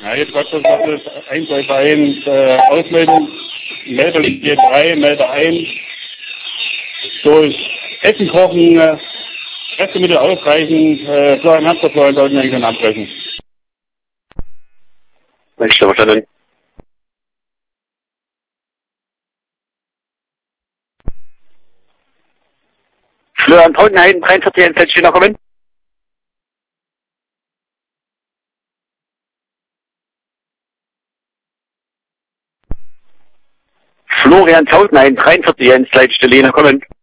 Ja, jetzt was das 1, 2, 3, Ausmeldung, Melder 3, Melder 1, durch Essen kochen, Restemittel ausreichen, Florian Hamsterflorian sollten wir dann abbrechen. Ich habe verstanden. Florian Tautenheim, 43, Endzeit, noch kommen. Florian Tautenheim, 43, Endzeit, kommen.